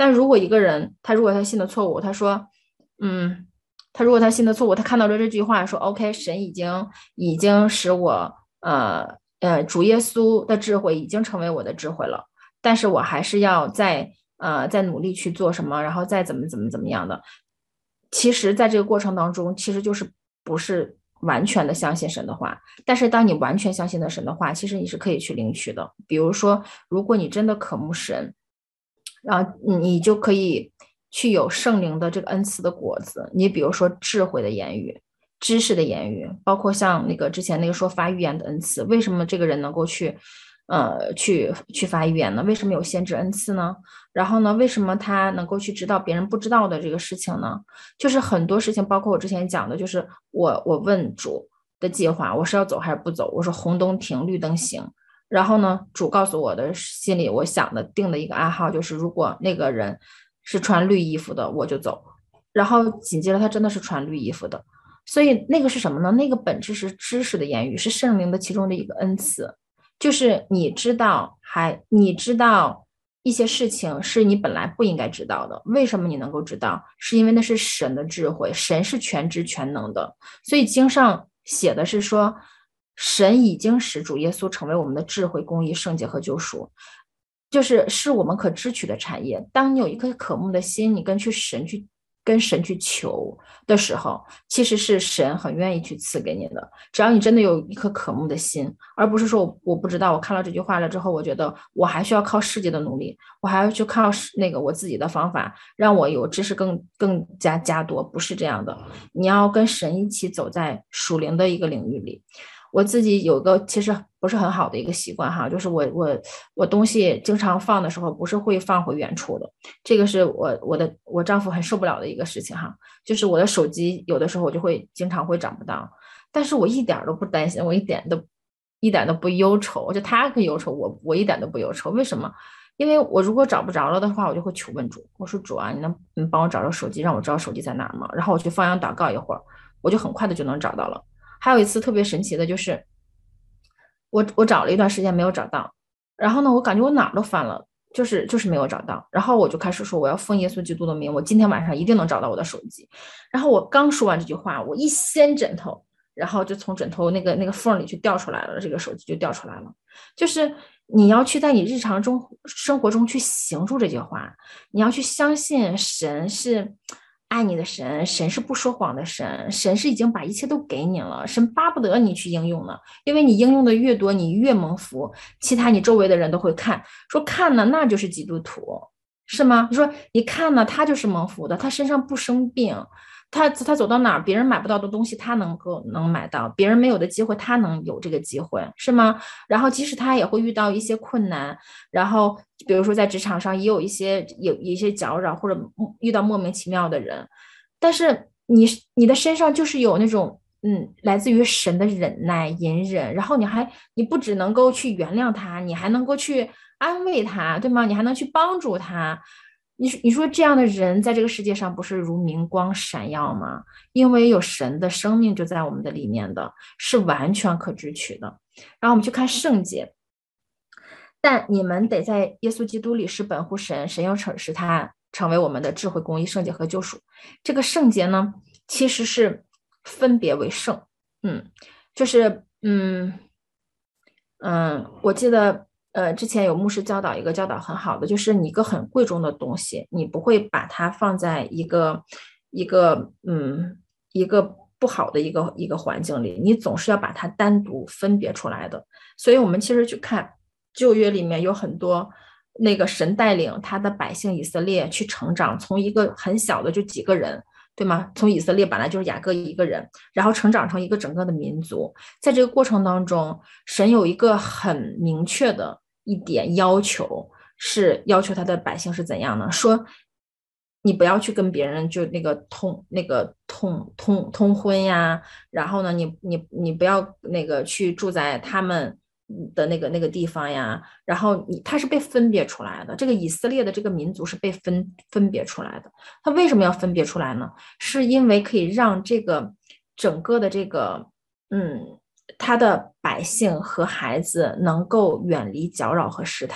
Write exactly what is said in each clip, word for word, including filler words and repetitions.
但如果一个人他如果他信的错误，他说，嗯，他如果他信的错误，他看到了这句话说，OK，神已经已经使我呃呃主耶稣的智慧已经成为我的智慧了，但是我还是要再呃再努力去做什么，然后再怎么怎么怎么样的。其实，在这个过程当中，其实就是不是完全的相信神的话，但是当你完全相信的神的话，其实你是可以去领取的。比如说，如果你真的渴慕神，然后你就可以去有圣灵的这个恩赐的果子。你比如说智慧的言语、知识的言语，包括像那个之前那个说发预言的恩赐，为什么这个人能够去，呃，去去发预言呢？为什么有先知恩赐呢？然后呢，为什么他能够去知道别人不知道的这个事情呢？就是很多事情，包括我之前讲的，就是我我问主的计划，我是要走还是不走？我说红灯停，绿灯行。然后呢，主告诉我的心里，我想的定的一个暗号就是，如果那个人是穿绿衣服的，我就走。然后紧接着他真的是穿绿衣服的，所以那个是什么呢？那个本质是知识的言语，是圣灵的其中的一个恩赐，就是你知道，还你知道一些事情是你本来不应该知道的。为什么你能够知道？是因为那是神的智慧，神是全知全能的。所以经上写的是说，神已经使主耶稣成为我们的智慧、公义、圣洁和救赎，就是是我们可支取的产业。当你有一颗渴慕的心，你跟去神去跟神去求的时候，其实是神很愿意去赐给你的。只要你真的有一颗渴慕的心，而不是说我不知道，我看了这句话了之后，我觉得我还需要靠世界的努力，我还要去靠那个我自己的方法，让我有知识更更加加多，不是这样的。你要跟神一起走在属灵的一个领域里。我自己有个其实不是很好的一个习惯哈，就是我我我东西经常放的时候不是会放回原处的，这个是我我的我丈夫很受不了的一个事情哈，就是我的手机有的时候我就会经常会找不到，但是我一点都不担心，我一点都一点都不忧愁，就他可以忧愁，我我一点都不忧愁，为什么？因为我如果找不着了的话，我就会求问主，我说主啊，你能你帮我找着手机，让我知道手机在哪儿吗？然后我去放羊祷告一会儿，我就很快的就能找到了。还有一次特别神奇的就是，我我找了一段时间没有找到，然后呢，我感觉我哪儿都翻了，就是就是没有找到，然后我就开始说我要奉耶稣基督的名，我今天晚上一定能找到我的手机。然后我刚说完这句话，我一掀枕头，然后就从枕头那个那个缝里去掉出来了，这个手机就掉出来了。就是你要去在你日常中生活中去行出这句话，你要去相信神是爱你的神，神是不说谎的神，神是已经把一切都给你了，神巴不得你去应用呢，因为你应用的越多，你越蒙福，其他你周围的人都会看，说看呢，那就是基督徒，是吗？你说你看呢，他就是蒙福的，他身上不生病，他他走到哪儿，别人买不到的东西，他能够能买到，别人没有的机会，他能有这个机会，是吗？然后即使他也会遇到一些困难，然后比如说在职场上也有一些有一些搅扰，或者遇到莫名其妙的人，但是你你的身上就是有那种。嗯，来自于神的忍耐、隐忍，然后你还你不只能够去原谅他，你还能够去安慰他，对吗？你还能去帮助他。你你说这样的人在这个世界上不是如明光闪耀吗？因为有神的生命就在我们的里面的，是完全可支取的。然后我们去看圣洁，但你们得在耶稣基督里是本乎神，神又成使他成为我们的智慧、公义、圣洁和救赎。这个圣洁呢，其实是分别为圣，嗯，就是嗯嗯，我记得呃之前有牧师教导一个教导很好的，就是你一个很贵重的东西，你不会把它放在一个一个嗯一个不好的一个一个环境里，你总是要把它单独分别出来的。所以我们其实去看旧约里面有很多那个神带领他的百姓以色列去成长，从一个很小的就几个人，对吗？从以色列本来就是雅各一个人，然后成长成一个整个的民族，在这个过程当中，神有一个很明确的一点要求，是要求他的百姓是怎样呢？说你不要去跟别人就那个通那个通通通婚呀，然后呢，你你你不要那个去住在他们的那个那个地方呀，然后你他是被分别出来的，这个以色列的这个民族是被分分别出来的。他为什么要分别出来呢？是因为可以让这个整个的这个嗯他的百姓和孩子能够远离搅扰和试探。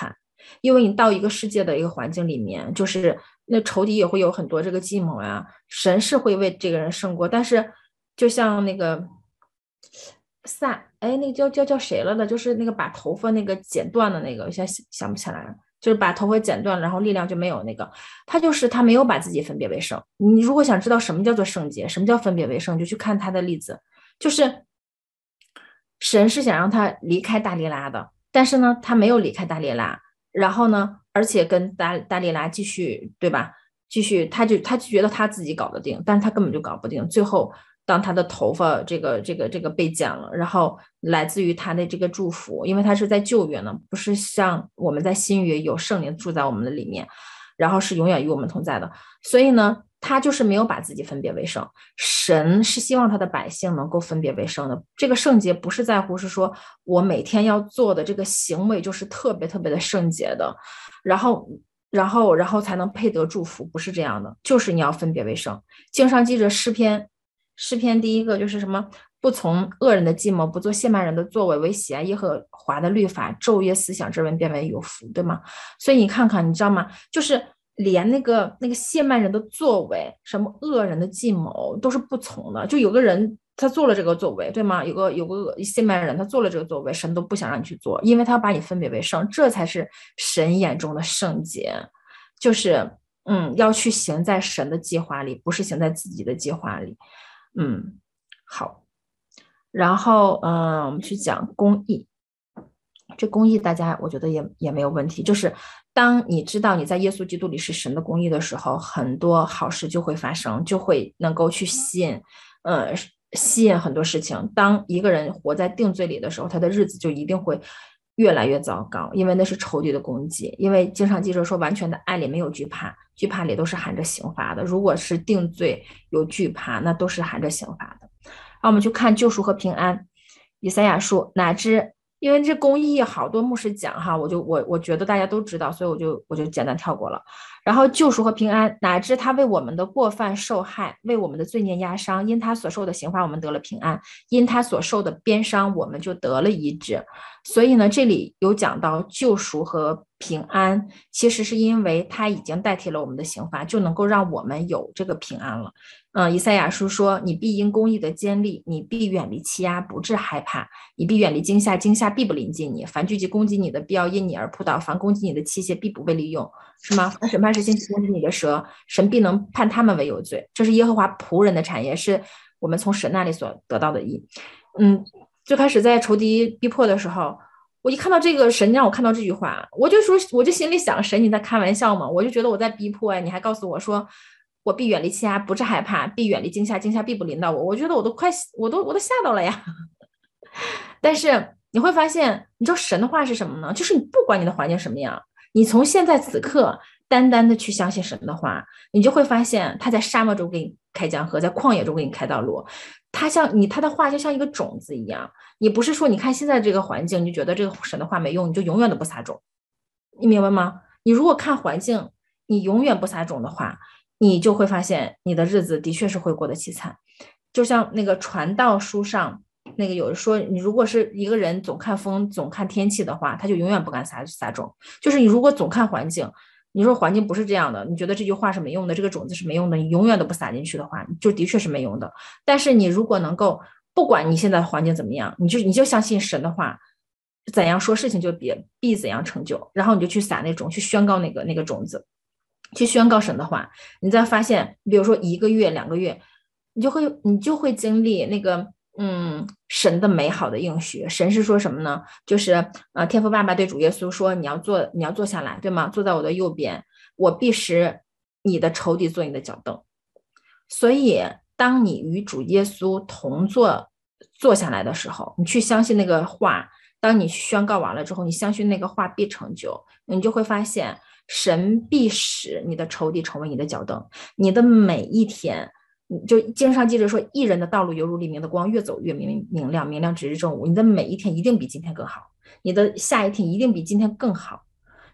因为你到一个世界的一个环境里面，就是那仇敌也会有很多这个计谋呀，神是会为这个人胜过，但是就像那个萨，哎，那个叫叫叫谁了的，就是那个把头发那个剪断的那个，我现在想想不起来了，就是把头发剪断了，然后力量就没有那个，他就是他没有把自己分别为圣。你如果想知道什么叫做圣洁，什么叫分别为圣，就去看他的例子，就是神是想让他离开大利拉的，但是呢，他没有离开大利拉，然后呢，而且跟大大利拉继续，对吧？继续，他就他就觉得他自己搞得定，但是他根本就搞不定。最后，当他的头发这个这个这个被剪了，然后来自于他的这个祝福，因为他是在旧约呢，不是像我们在新约有圣灵住在我们的里面，然后是永远与我们同在的。所以呢，他就是没有把自己分别为圣。神是希望他的百姓能够分别为圣的。这个圣洁不是在乎是说我每天要做的这个行为就是特别特别的圣洁的，然后。然后，然后才能配得祝福，不是这样的，就是你要分别为圣。经上记着诗篇，诗篇第一个就是什么？不从恶人的计谋，不做亵慢人的作为，为喜爱耶和华的律法，昼夜思想，这人变为有福，对吗？所以你看看，你知道吗？就是连那个那个亵慢人的作为，什么恶人的计谋，都是不从的。就有个人他做了这个作为，对吗？有个有个亵慢人，他做了这个作为，神都不想让你去做，因为他要把你分别为圣，这才是神眼中的圣洁，就是嗯，要去行在神的计划里，不是行在自己的计划里。嗯，好，然后嗯、呃，我们去讲公义。这公义大家我觉得也也没有问题，就是当你知道你在耶稣基督里是神的公义的时候，很多好事就会发生，就会能够去吸引，呃，吸引很多事情。当一个人活在定罪里的时候，他的日子就一定会越来越糟糕，因为那是仇敌的攻击。因为经常记着说，完全的爱里没有惧怕，惧怕里都是含着刑罚的。如果是定罪有惧怕，那都是含着刑罚的。让我们去看救赎和平安，以赛亚书，哪知因为这公义好多牧师讲哈，我就我我觉得大家都知道，所以我就我就简单跳过了。然后救赎和平安，哪知他为我们的过犯受害，为我们的罪孽压伤，因他所受的刑罚，我们得了平安；因他所受的鞭伤，我们就得了医治。所以呢，这里有讲到救赎和平安，其实是因为他已经代替了我们的刑罚，就能够让我们有这个平安了。嗯，以赛亚书说：“你必因公义的坚立，你必远离欺压，不致害怕；你必远离惊吓，惊吓必不临近你。凡聚集攻击你的，必要因你而扑倒；凡攻击你的器械，必不被利用。”是吗？凡审判时兴起攻击你的蛇，神必能判他们为有罪。这是耶和华仆人的产业，是我们从神那里所得到的义。嗯，最开始在仇敌逼迫的时候，我一看到这个神让我看到这句话，我就说，我就心里想，神你在开玩笑吗？我就觉得我在逼迫哎，你还告诉我说。我必远离欺压，不致害怕；必远离惊吓，惊吓必不临到我。我觉得我都快，我都我都吓到了呀。但是你会发现，你知道神的话是什么呢？就是你不管你的环境什么样，你从现在此刻单单的去相信神的话，你就会发现他在沙漠中给你开江河，在旷野中给你开道路。他像你，他的话就像一个种子一样。你不是说你看现在这个环境，你就觉得这个神的话没用，你就永远都不撒种。你明白吗？你如果看环境，你永远不撒种的话。你就会发现你的日子的确是会过得凄惨，就像那个传道书上那个有人说，你如果是一个人总看风总看天气的话，他就永远不敢撒撒种。就是你如果总看环境，你说环境不是这样的，你觉得这句话是没用的，这个种子是没用的，你永远都不撒进去的话，就的确是没用的。但是你如果能够不管你现在环境怎么样，你就你就相信神的话，怎样说事情就必必怎样成就，然后你就去撒那种去宣告那个那个种子。去宣告神的话，你再发现，比如说一个月、两个月，你就会你就会经历那个嗯神的美好的应许。神是说什么呢？就是呃天父爸爸对主耶稣说，你要坐你要坐下来，对吗？坐在我的右边，我必使你的仇敌做你的脚凳。所以，当你与主耶稣同坐坐下来的时候，你去相信那个话。当你宣告完了之后，你相信那个话必成就，你就会发现。神必使你的仇敌成为你的脚凳，你的每一天，就经常记着说，义人的道路犹如黎明的光，越走越明明亮，明亮直至正午。你的每一天一定比今天更好，你的下一天一定比今天更好。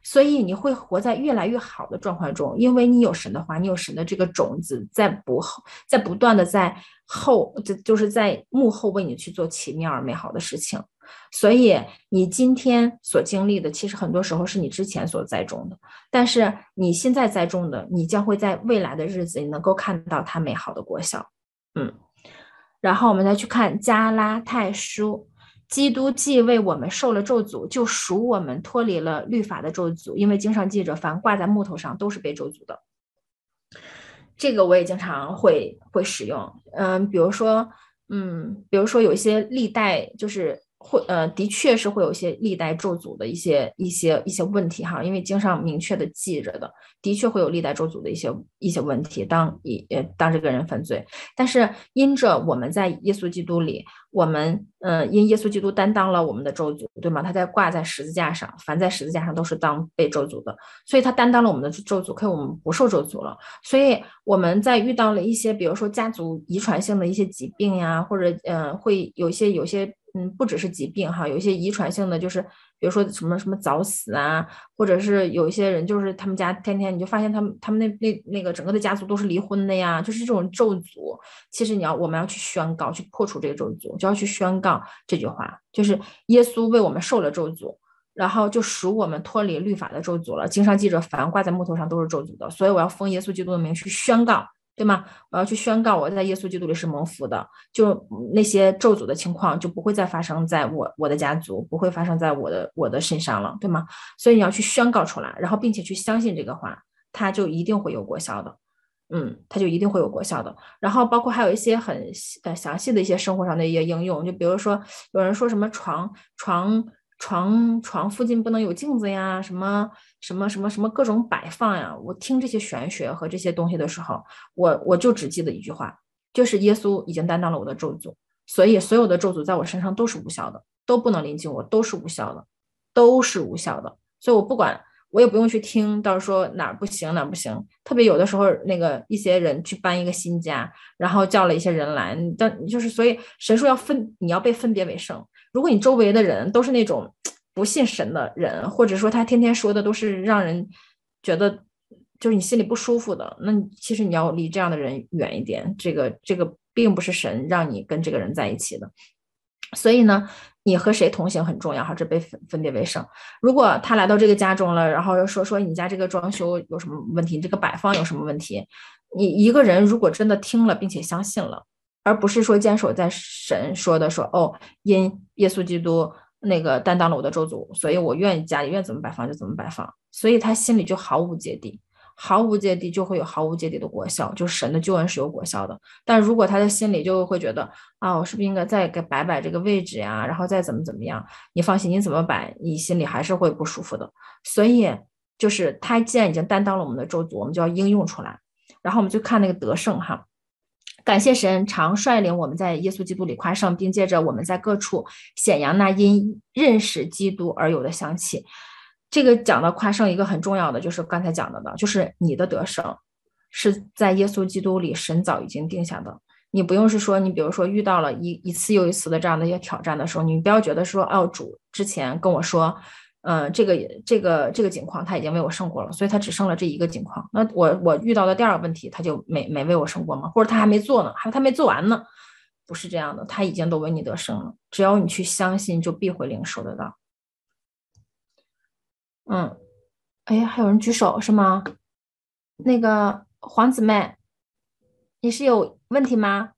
所以你会活在越来越好的状况中，因为你有神的话，你有神的这个种子在不在不断的在后，就就是在幕后为你去做奇妙而美好的事情。所以你今天所经历的，其实很多时候是你之前所栽种的，但是你现在栽种的，你将会在未来的日子里能够看到它美好的果效。嗯，然后我们再去看加拉太书，基督既为我们受了咒诅，就赎我们脱离了律法的咒诅，因为经上记着，凡挂在木头上都是被咒诅的。这个我也经常会会使用，嗯，比如说，嗯，比如说有一些历代就是会，呃，的确是会有一些历代咒诅的一些一些一些问题哈，因为经上明确的记着的，的确会有历代咒诅的一些一些问题，当一呃当这个人犯罪，但是因着我们在耶稣基督里，我们呃因耶稣基督担当了我们的咒诅，对吗？他在挂在十字架上，凡在十字架上都是当被咒诅的，所以他担当了我们的咒诅，可以我们不受咒诅了。所以我们在遇到了一些，比如说家族遗传性的一些疾病呀，或者呃会有一些有些嗯不只是疾病哈，有一些遗传性的，就是比如说什么什么早死啊，或者是有一些人就是他们家天天你就发现他们他们那那那个整个的家族都是离婚的呀，就是这种咒诅，其实你要我们要去宣告，去破除这个咒诅，就要去宣告这句话，就是耶稣为我们受了咒诅。然后就赎我们脱离律法的咒诅了。经上记着，凡挂在木头上都是咒诅的，所以我要奉耶稣基督的名去宣告，对吗？我要去宣告我在耶稣基督里是蒙福的，就那些咒诅的情况就不会再发生在我我的家族，不会发生在我的我的身上了，对吗？所以你要去宣告出来，然后并且去相信这个话，它就一定会有果效的。嗯，它就一定会有果效的。然后包括还有一些很呃详细的一些生活上的一些应用，就比如说有人说什么床床床床附近不能有镜子呀，什么什么什么什么各种摆放呀。我听这些玄学和这些东西的时候，我我就只记得一句话，就是耶稣已经担当了我的咒诅，所以所有的咒诅在我身上都是无效的，都不能临近我，都是无效的，都是无效的。所以我不管。我也不用去听，到时候哪儿不行哪儿不行。特别有的时候，那个一些人去搬一个新家，然后叫了一些人来，但就是所以神说要分，你要被分别为圣。如果你周围的人都是那种不信神的人，或者说他天天说的都是让人觉得就是你心里不舒服的，那其实你要离这样的人远一点。这个这个并不是神让你跟这个人在一起的。所以呢，你和谁同行很重要哈，这被分分别为圣。如果他来到这个家中了，然后又说说你家这个装修有什么问题，你这个摆放有什么问题，你一个人如果真的听了并且相信了，而不是说坚守在神说的说哦，因耶稣基督那个担当了我的咒诅，所以我愿意家里愿怎么摆放就怎么摆放，所以他心里就毫无芥蒂。毫无芥蒂就会有毫无芥蒂的果效，就是神的救恩是有果效的。但如果他的心里就会觉得啊，我是不是应该再给摆摆这个位置呀，然后再怎么怎么样？你放心，你怎么摆，你心里还是会不舒服的。所以就是他既然已经担当了我们的咒诅，我们就要应用出来。然后我们就看那个得胜哈。感谢神常率领我们在耶稣基督里夸胜，并借着我们在各处显扬那因认识基督而有的香气。这个讲的夸胜一个很重要的就是刚才讲的的，就是你的得胜是在耶稣基督里神早已经定下的。你不用是说你比如说遇到了一一次又一次的这样的一些挑战的时候，你不要觉得说哦主之前跟我说嗯、呃，这个这个这个情况他已经为我胜过了，所以他只剩了这一个情况。那我我遇到的第二个问题他就没没为我胜过吗？或者他还没做呢，还他没做完呢？不是这样的，他已经都为你得胜了，只要你去相信就必会领受得到。嗯，哎，还有人举手是吗？那个黄姊妹，你是有问题吗？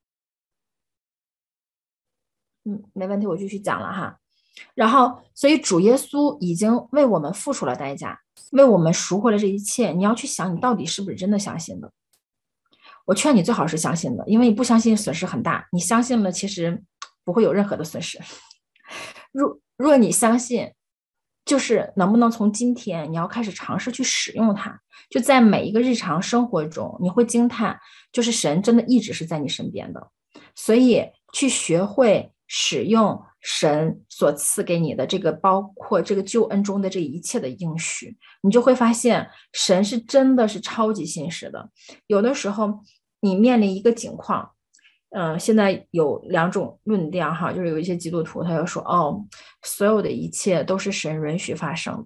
嗯，没问题，我继续讲了哈。然后，所以主耶稣已经为我们付出了代价，为我们赎回了这一切。你要去想，你到底是不是真的相信的？我劝你最好是相信的，因为你不相信损失很大，你相信了其实不会有任何的损失。若若你相信，就是能不能从今天你要开始尝试去使用它，就在每一个日常生活中，你会惊叹，就是神真的一直是在你身边的。所以去学会使用神所赐给你的这个，包括这个救恩中的这一切的应许，你就会发现神是真的是超级信实的。有的时候你面临一个境况，嗯、呃，现在有两种论调哈，就是有一些基督徒他就说，哦，所有的一切都是神允许发生的，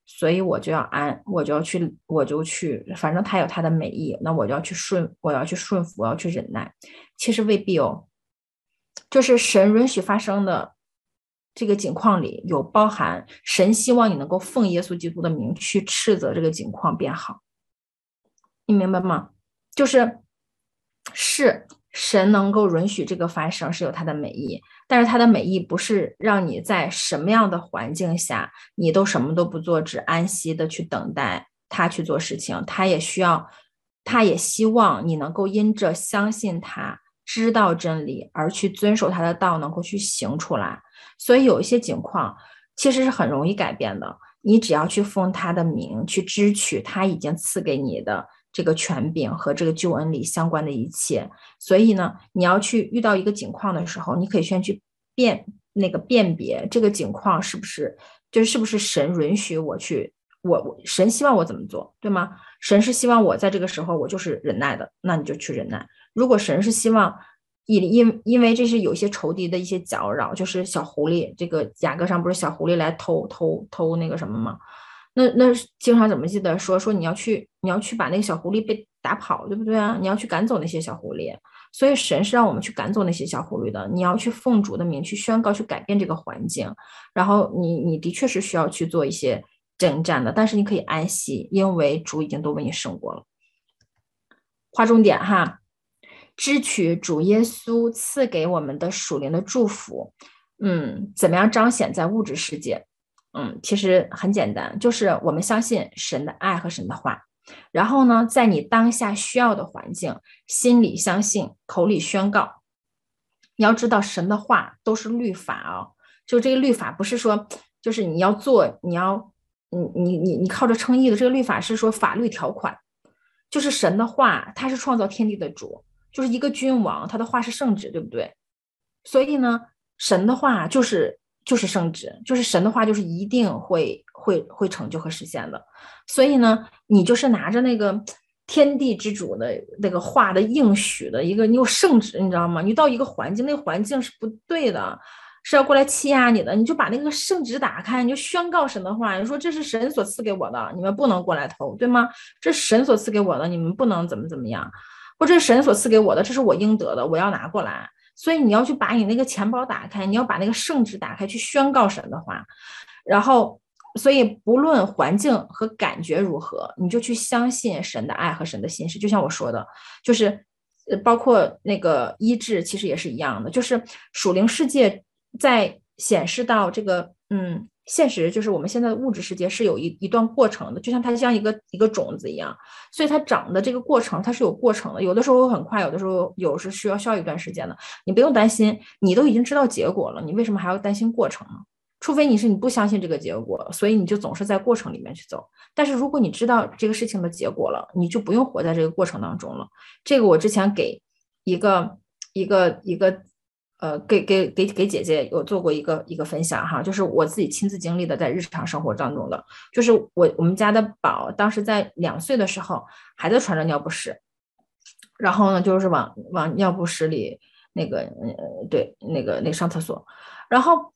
所以我就要安，我就要去，我就去，反正他有他的美意，那我就要去顺，我要去顺服，我要去忍耐。其实未必哦，就是神允许发生的这个境况里有包含神希望你能够奉耶稣基督的名去斥责这个境况变好，你明白吗？就是是神能够允许这个发生是有他的美意，但是他的美意不是让你在什么样的环境下你都什么都不做，只安息的去等待他去做事情，他也需要，他也希望你能够因着相信他，知道真理而去遵守他的道，能够去行出来。所以有一些情况其实是很容易改变的，你只要去奉他的名，去支取他已经赐给你的这个权柄和这个救恩里相关的一切。所以呢，你要去遇到一个境况的时候，你可以先去辨那个辨别这个境况是不是就是是不是神允许我去，我我神希望我怎么做，对吗？神是希望我在这个时候我就是忍耐的，那你就去忍耐。如果神是希望因因因为这是有些仇敌的一些搅扰，就是小狐狸，这个雅各上不是小狐狸来偷偷偷那个什么吗？那那经常怎么记得说说你要去你要去把那个小狐狸被打跑，对不对啊？你要去赶走那些小狐狸，所以神是让我们去赶走那些小狐狸的。你要去奉主的名去宣告，去改变这个环境，然后你你的确是需要去做一些征战的，但是你可以安息，因为主已经都为你胜过了。划重点哈，支取主耶稣赐给我们的属灵的祝福，嗯，怎么样彰显在物质世界？嗯，其实很简单，就是我们相信神的爱和神的话，然后呢，在你当下需要的环境，心里相信，口里宣告。你要知道，神的话都是律法哦，就这个律法不是说，就是你要做，你要，你你你你靠着称义的这个律法是说法律条款，就是神的话，他是创造天地的主，就是一个君王，他的话是圣旨，对不对？所以呢，神的话就是就是圣旨，就是神的话就是一定会会会成就和实现的。所以呢，你就是拿着那个天地之主的那个话的应许的一个，你有圣旨，你知道吗？你到一个环境，那个环境是不对的，是要过来欺压你的，你就把那个圣旨打开，你就宣告神的话，你说这是神所赐给我的，你们不能过来偷，对吗？这是神所赐给我的，你们不能怎么怎么样，或者是神所赐给我的，这是我应得的，我要拿过来。所以你要去把你那个钱包打开，你要把那个圣旨打开，去宣告神的话。然后，所以不论环境和感觉如何，你就去相信神的爱和神的心事。就像我说的，就是包括那个医治，其实也是一样的。就是属灵世界在显示到这个，嗯。现实就是我们现在的物质世界是有一一段过程的，就像它像一个一个种子一样，所以它长的这个过程它是有过程的，有的时候很快，有的时候有是需要需要一段时间的。你不用担心，你都已经知道结果了，你为什么还要担心过程呢？除非你是你不相信这个结果，所以你就总是在过程里面去走。但是如果你知道这个事情的结果了，你就不用活在这个过程当中了。这个我之前给一个一个一个。呃，给给给给姐姐有做过一个一个分享哈，就是我自己亲自经历的，在日常生活当中的，就是我我们家的宝当时在两岁的时候还在穿着尿不湿，然后呢就是往往尿不湿里那个呃对那个那上厕所，然后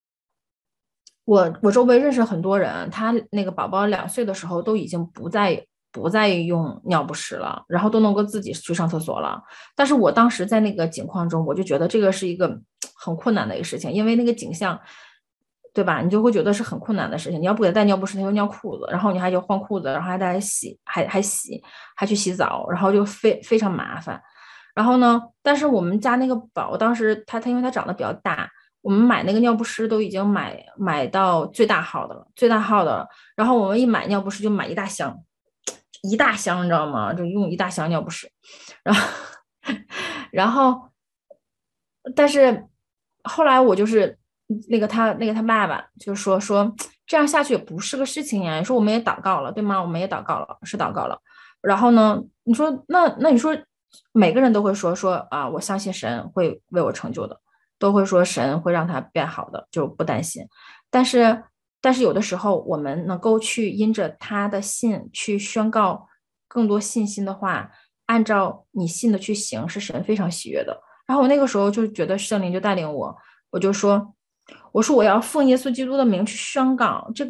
我我周围认识很多人，他那个宝宝两岁的时候都已经不再不再用尿不湿了，然后都能够自己去上厕所了。但是我当时在那个情况中，我就觉得这个是一个很困难的一个事情，因为那个景象，对吧？你就会觉得是很困难的事情。你要不给他带尿不湿，他就尿裤子，然后你还就换裤子，然后还得洗，还还洗，还去洗澡，然后就非非常麻烦。然后呢，但是我们家那个宝当时他他因为他长得比较大。我们买那个尿不湿都已经买买到最大号的了，最大号的了。然后我们一买尿不湿就买一大箱，一大箱，你知道吗？就用一大箱尿不湿。然后，然后，但是后来我就是那个他那个他爸爸就说说这样下去也不是个事情呀。说我们也祷告了，对吗？我们也祷告了，是祷告了。然后呢，你说那那你说每个人都会说说啊，我相信神会为我成就的。都会说神会让他变好的，就不担心。但是，但是有的时候我们能够去因着他的信去宣告更多信心的话，按照你信的去行，是神非常喜悦的。然后我那个时候就觉得圣灵就带领我，我就说，我说我要奉耶稣基督的名去宣告这个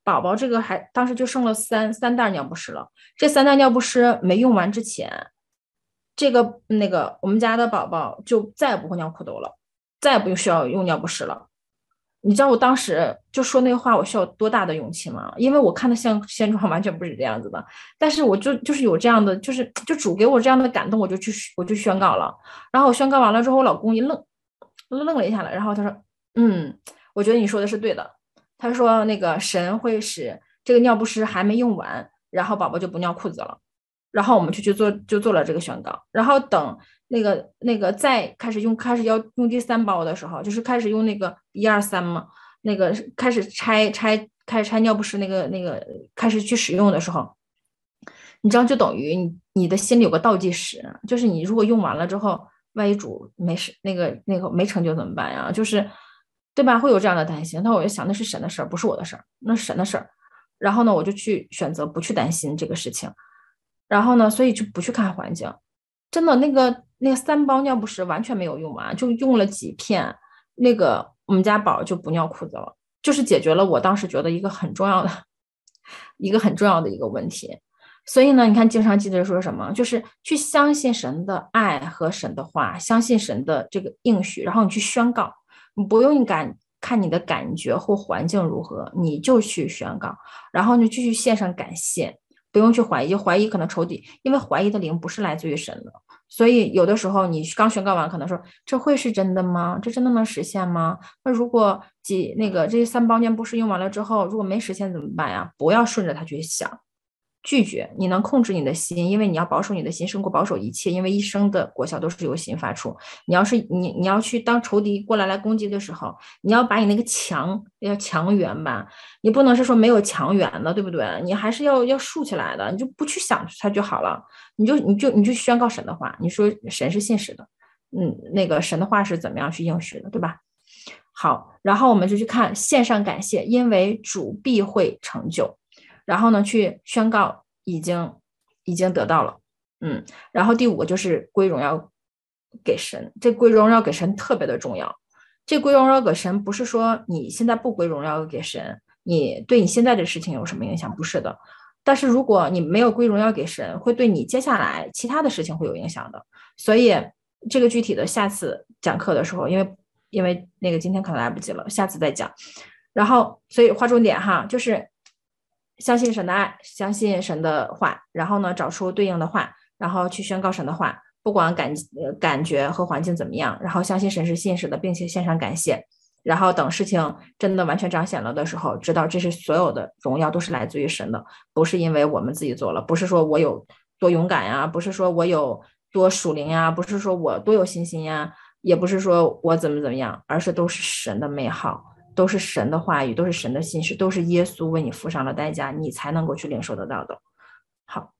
宝宝这个还当时就剩了三三袋尿不湿了，这三袋尿不湿没用完之前，这个那个我们家的宝宝就再也不会尿裤兜了，再也不需要用尿不湿了。你知道我当时就说那话我需要多大的勇气吗？因为我看的现现状完全不是这样子的，但是我就就是有这样的，就是就主给我这样的感动，我就去我就宣告了。然后我宣告完了之后，我老公一愣，愣了一下来，然后他说：“嗯，我觉得你说的是对的。”他说：“那个神会使这个尿不湿还没用完，然后宝宝就不尿裤子了。”然后我们就去做，就做了这个宣告。然后等那个那个再开始用，开始要用第三包的时候，就是开始用那个一二三嘛，那个开始拆拆开始拆尿不湿那个那个开始去使用的时候，你知道就等于你你的心里有个倒计时，就是你如果用完了之后，万一主没事那个那个没成就怎么办呀？就是对吧？会有这样的担心。那我就想，那是神的事儿，不是我的事儿，那是神的事儿。然后呢，我就去选择不去担心这个事情。然后呢，所以就不去看环境，真的那个那个三包尿不湿完全没有用完，就用了几片，那个我们家宝就不尿裤子了，就是解决了我当时觉得一个很重要的一个很重要的一个问题。所以呢，你看经常记得说什么，就是去相信神的爱和神的话，相信神的这个应许，然后你去宣告，你不用感看你的感觉或环境如何，你就去宣告，然后你继续献上感谢。不用去怀疑，怀疑可能仇敌，因为怀疑的灵不是来自于神的，所以有的时候你刚宣告完，可能说这会是真的吗？这真的能实现吗？那如果几那个这三包尿不湿用完了之后，如果没实现怎么办呀？不要顺着他去想，拒绝，你能控制你的心，因为你要保守你的心胜过保守一切，因为一生的果效都是由心发出。你要是你你要去当仇敌过来来攻击的时候，你要把你那个墙要墙垣吧，你不能是说没有墙垣的，对不对？你还是要要竖起来的，你就不去想它就好了，你就你就你就宣告神的话，你说神是信实的，嗯，那个神的话是怎么样去应许的，对吧？好，然后我们就去看线上感谢，因为主必会成就。然后呢，去宣告已经已经得到了，嗯，然后第五个就是归荣耀给神，这归荣耀给神特别的重要。这归荣耀给神不是说你现在不归荣耀给神，你对你现在的事情有什么影响？不是的。但是如果你没有归荣耀给神，会对你接下来其他的事情会有影响的。所以这个具体的下次讲课的时候，因为因为那个今天可能来不及了，下次再讲。然后所以划重点哈，就是相信神的爱，相信神的话，然后呢，找出对应的话，然后去宣告神的话，不管感呃感觉和环境怎么样，然后相信神是信实的，并且献上感谢，然后等事情真的完全彰显了的时候，知道这是所有的荣耀都是来自于神的，不是因为我们自己做了，不是说我有多勇敢呀，不是说我有多属灵呀，不是说我多有信心呀，也不是说我怎么怎么样，而是都是神的美好。都是神的话语，都是神的信实，都是耶稣为你付上了代价，你才能够去领受得到的。好，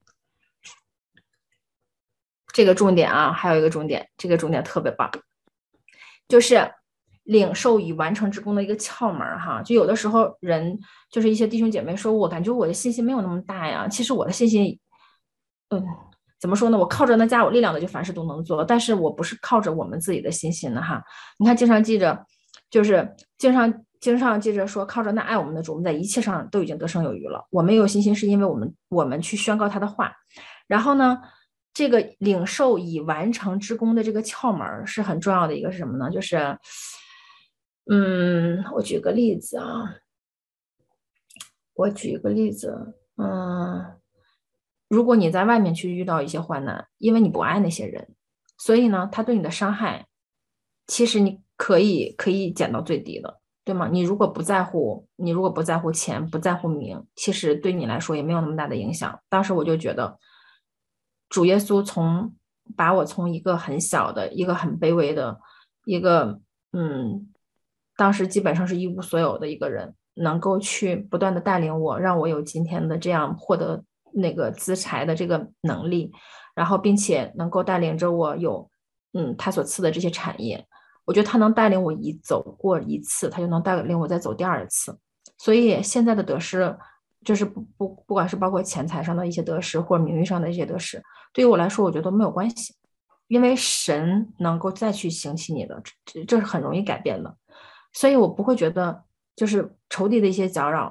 这个重点啊，还有一个重点，这个重点特别棒，就是领受与完成之功的一个窍门哈。就有的时候人就是一些弟兄姐妹说，我感觉我的信心没有那么大呀。其实我的信心，嗯，怎么说呢？我靠着那加我力量的，就凡事都能做。但是我不是靠着我们自己的信心的哈。你看，经常记着。就是经常经常记着说，靠着那爱我们的主，我们在一切上都已经得胜有余了。我们有信心，是因为我们我们去宣告他的话。然后呢，这个领受以完成之功的这个窍门是很重要的一个是什么呢？就是，嗯，我举个例子啊，我举个例子，嗯，如果你在外面去遇到一些患难，因为你不爱那些人，所以呢，他对你的伤害，其实你可以可以减到最低的，对吗？你如果不在乎，你如果不在乎钱，不在乎名，其实对你来说也没有那么大的影响。当时我就觉得，主耶稣从把我从一个很小的、一个很卑微的、一个嗯，当时基本上是一无所有的一个人，能够去不断的带领我，让我有今天的这样获得那个资财的这个能力，然后并且能够带领着我有嗯他所赐的这些产业。我觉得他能带领我一走过一次，他就能带领我再走第二次。所以现在的得失，就是不不不管是包括钱财上的一些得失，或者名誉上的一些得失，对于我来说，我觉得都没有关系，因为神能够再去兴起你的，这这是很容易改变的。所以我不会觉得就是仇敌的一些搅扰，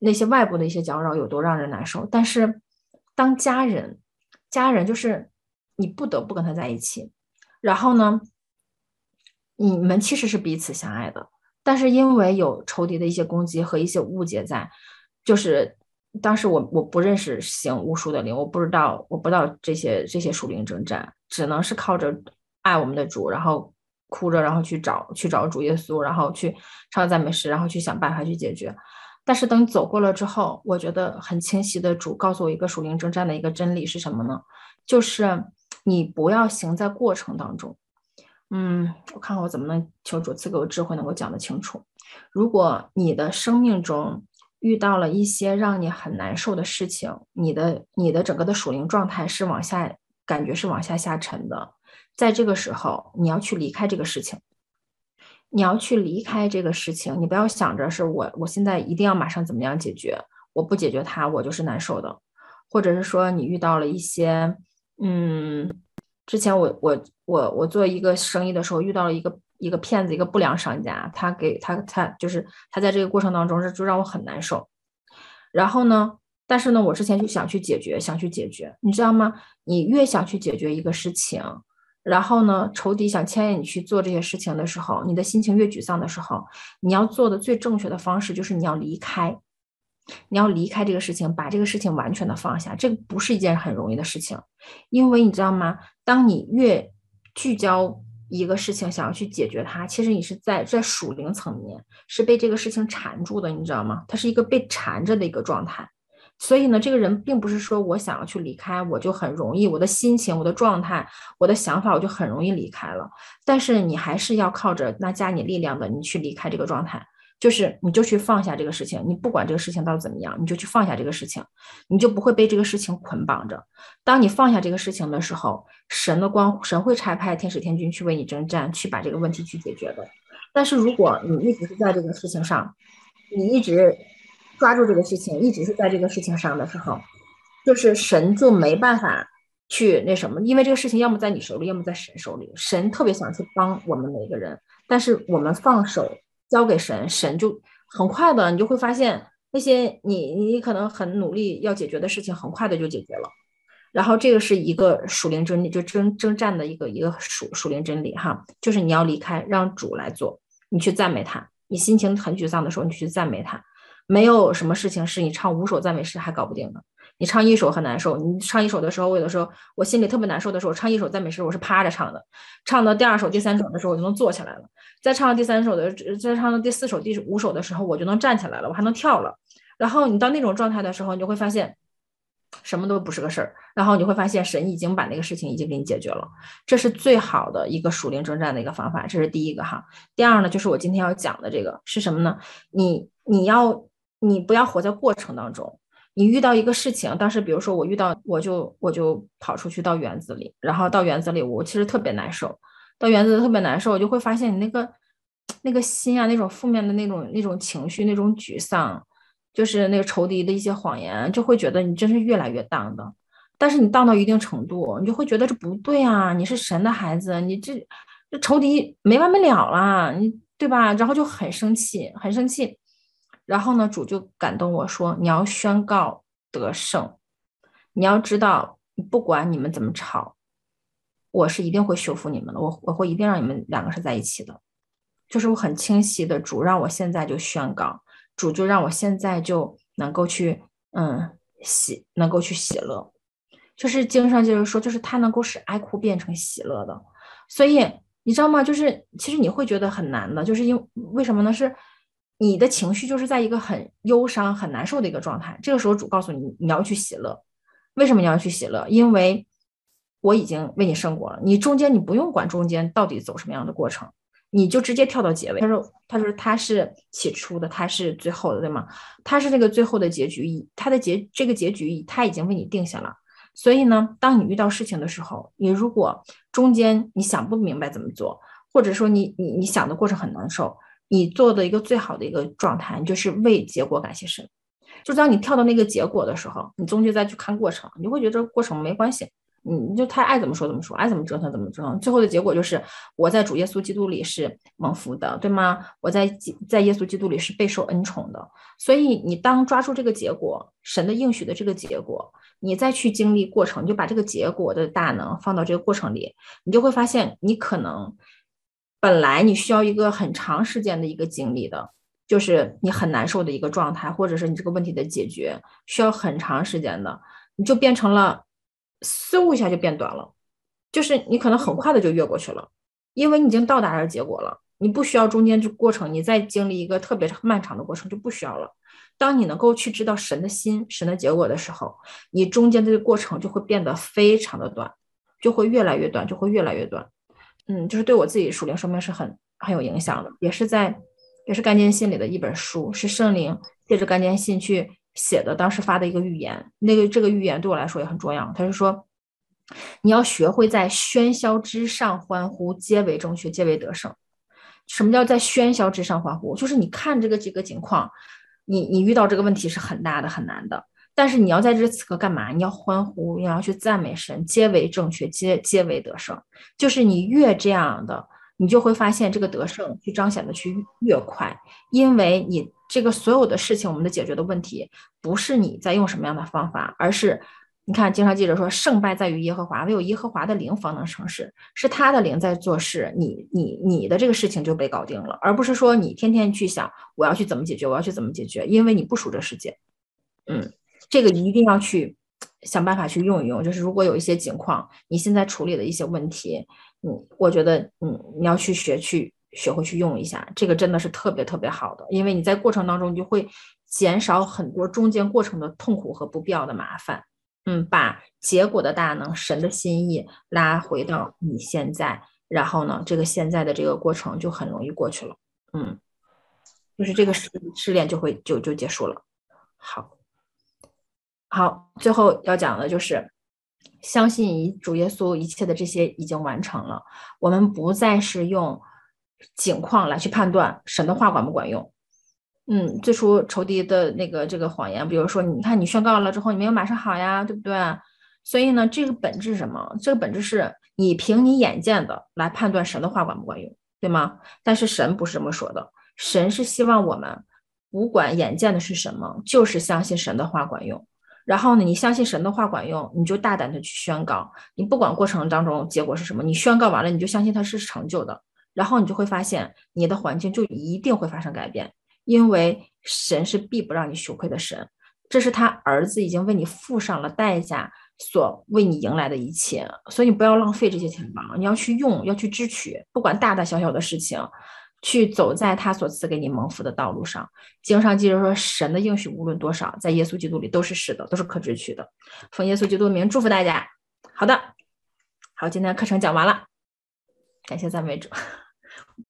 那些外部的一些搅扰有多让人难受，但是当家人，家人就是你不得不跟他在一起，然后呢，你们其实是彼此相爱的，但是因为有仇敌的一些攻击和一些误解在，就是当时我我不认识行巫术的灵，我不知道我不知道这些这些属灵征战，只能是靠着爱我们的主，然后哭着，然后去找去找主耶稣，然后去唱赞美诗，然后去想办法去解决。但是等你走过了之后，我觉得很清晰的主告诉我一个属灵征战的一个真理是什么呢？就是你不要行在过程当中。嗯，我看看我怎么能求主赐给我智慧，能够讲得清楚。如果你的生命中遇到了一些让你很难受的事情，你的你的整个的属灵状态是往下，感觉是往下下沉的，在这个时候你要去离开这个事情，你要去离开这个事情，你不要想着是我我现在一定要马上怎么样解决，我不解决它我就是难受的，或者是说你遇到了一些嗯。之前我我我我做一个生意的时候，遇到了一个一个骗子，一个不良商家，他给他他就是他在这个过程当中是就让我很难受。然后呢，但是呢，我之前就想去解决，想去解决，你知道吗？你越想去解决一个事情，然后呢，仇敌想牵引你去做这些事情的时候，你的心情越沮丧的时候，你要做的最正确的方式就是你要离开。你要离开这个事情，把这个事情完全的放下，这个不是一件很容易的事情，因为你知道吗？当你越聚焦一个事情，想要去解决它，其实你是在在属灵层面是被这个事情缠住的，你知道吗？它是一个被缠着的一个状态。所以呢，这个人并不是说我想要去离开，我就很容易，我的心情、我的状态、我的想法，我就很容易离开了。但是你还是要靠着那加你力量的，你去离开这个状态。就是你就去放下这个事情，你不管这个事情到底怎么样，你就去放下这个事情，你就不会被这个事情捆绑着。当你放下这个事情的时候，神的光，神会差派天使天军去为你征战，去把这个问题去解决的。但是如果你一直是在这个事情上，你一直抓住这个事情，一直是在这个事情上的时候，就是神就没办法去那什么，因为这个事情要么在你手里，要么在神手里。神特别想去帮我们每个人，但是我们放手交给神，神就很快的，你就会发现那些你你可能很努力要解决的事情，很快的就解决了。然后这个是一个属灵真理，就征征战的一个一个属属灵真理哈，就是你要离开，让主来做，你去赞美他。你心情很沮丧的时候，你去赞美他。没有什么事情是你唱五首赞美诗还搞不定的。你唱一首很难受，你唱一首的时候，我有的时候我心里特别难受的时候，唱一首赞美诗我是趴着唱的，唱到第二首、第三首的时候我就能坐起来了，再唱到第三首的，再唱到第四首、第五首的时候我就能站起来了，我还能跳了。然后你到那种状态的时候，你就会发现什么都不是个事儿，然后你会发现神已经把那个事情已经给你解决了，这是最好的一个属灵征战的一个方法，这是第一个哈。第二呢，就是我今天要讲的这个是什么呢？你你要你不要活在过程当中。你遇到一个事情，当时比如说我遇到，我就我就跑出去到园子里，然后到园子里，我其实特别难受，到园子里特别难受，我就会发现你那个那个心啊，那种负面的那种那种情绪，那种沮丧，就是那个仇敌的一些谎言，就会觉得你真是越来越荡的。但是你荡到一定程度，你就会觉得这不对啊，你是神的孩子，你这这仇敌没完没了了，你对吧？然后就很生气，很生气。然后呢，主就感动我说，你要宣告得胜，你要知道，不管你们怎么吵，我是一定会修复你们的，我我会一定让你们两个是在一起的。就是我很清晰的，主让我现在就宣告，主就让我现在就能够去嗯喜，能够去喜乐。就是经上就是说，就是他能够使哀哭变成喜乐的。所以你知道吗？就是其实你会觉得很难的，就是因为什么呢？是你的情绪就是在一个很忧伤、很难受的一个状态。这个时候主告诉你，你要去喜乐。为什么你要去喜乐？因为我已经为你胜过了。你中间你不用管中间到底走什么样的过程，你就直接跳到结尾。他说，他说他是起初的，他是最后的，对吗？他是那个最后的结局，他的结这个结局他已经为你定下了。所以呢，当你遇到事情的时候，你如果中间你想不明白怎么做，或者说你你你想的过程很难受，你做的一个最好的一个状态，就是为结果感谢神。就当你跳到那个结果的时候，你终究再去看过程，你会觉得过程没关系， 嗯，就他爱怎么说怎么说，爱怎么折腾怎么折腾，最后的结果就是我在主耶稣基督里是蒙福的，对吗？我在在耶稣基督里是备受恩宠的。所以你当抓住这个结果，神的应许的这个结果，你再去经历过程，你就把这个结果的大能放到这个过程里，你就会发现你可能本来你需要一个很长时间的一个经历的，就是你很难受的一个状态，或者是你这个问题的解决需要很长时间的，你就变成了嗖一下就变短了，就是你可能很快的就越过去了，因为你已经到达了结果了，你不需要中间这过程，你再经历一个特别漫长的过程就不需要了。当你能够去知道神的心、神的结果的时候，你中间这个过程就会变得非常的短，就会越来越短，就会越来越短。嗯，就是对我自己属灵生命是很很有影响的，也是在也是甘坚信里的一本书，是圣灵借着甘坚信去写的，当时发的一个预言。那个这个预言对我来说也很重要，他是说你要学会在喧嚣之上欢呼，皆为正确，皆为得胜。什么叫在喧嚣之上欢呼？就是你看这个这个情况，你你遇到这个问题是很大的很难的，但是你要在这此刻干嘛？你要欢呼，你要去赞美神，皆为正确，皆皆为得胜。就是你越这样的，你就会发现这个得胜去彰显的去越快，因为你这个所有的事情，我们的解决的问题，不是你在用什么样的方法，而是你看，经常记者说，胜败在于耶和华，唯有耶和华的灵方能成事，是他的灵在做事，你你你的这个事情就被搞定了，而不是说你天天去想我要去怎么解决，我要去怎么解决，因为你不属这世界。嗯，这个一定要去想办法去用一用。就是如果有一些情况，你现在处理的一些问题，嗯，我觉得嗯，你要去学去学会去用一下，这个真的是特别特别好的，因为你在过程当中你就会减少很多中间过程的痛苦和不必要的麻烦。嗯，把结果的大能、神的心意拉回到你现在，然后呢，这个现在的这个过程就很容易过去了。嗯，就是这个失失恋就会就就结束了。好。好，最后要讲的就是相信主耶稣一切的这些已经完成了，我们不再是用景况来去判断神的话管不管用。嗯，最初仇敌的那个这个谎言，比如说，你看你宣告了之后，你没有马上好呀，对不对？所以呢，这个本质是什么？这个本质是你凭你眼见的来判断神的话管不管用，对吗？但是神不是这么说的，神是希望我们不管眼见的是什么，就是相信神的话管用。然后呢，你相信神的话管用，你就大胆的去宣告，你不管过程当中结果是什么，你宣告完了，你就相信它是成就的，然后你就会发现你的环境就一定会发生改变。因为神是必不让你羞愧的神，这是他儿子已经为你付上了代价所为你迎来的一切，所以你不要浪费这些钱吧，你要去用，要去支取，不管大大小小的事情，去走在他所赐给你蒙福的道路上。经上记着说，神的应许无论多少，在耶稣基督里都是是的，都是可支取的。奉耶稣基督的名祝福大家。好的，好，今天的课程讲完了，感谢赞美主。